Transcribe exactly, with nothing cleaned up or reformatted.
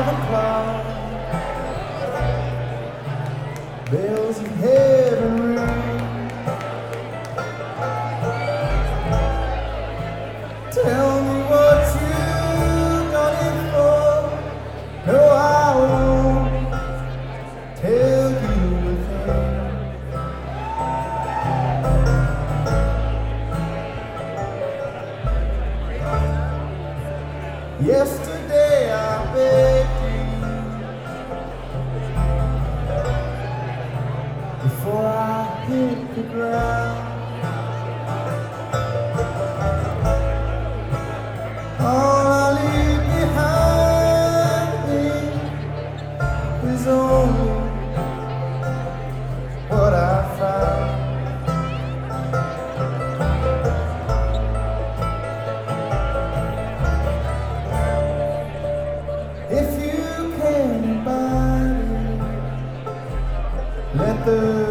o'clock. Bells of heaven ring. Tell me what you got it for. No, I won't tell you a thing. Yesterday I begged you before I hit the ground. All I leave behind me is only what I found. If you can abide it, let the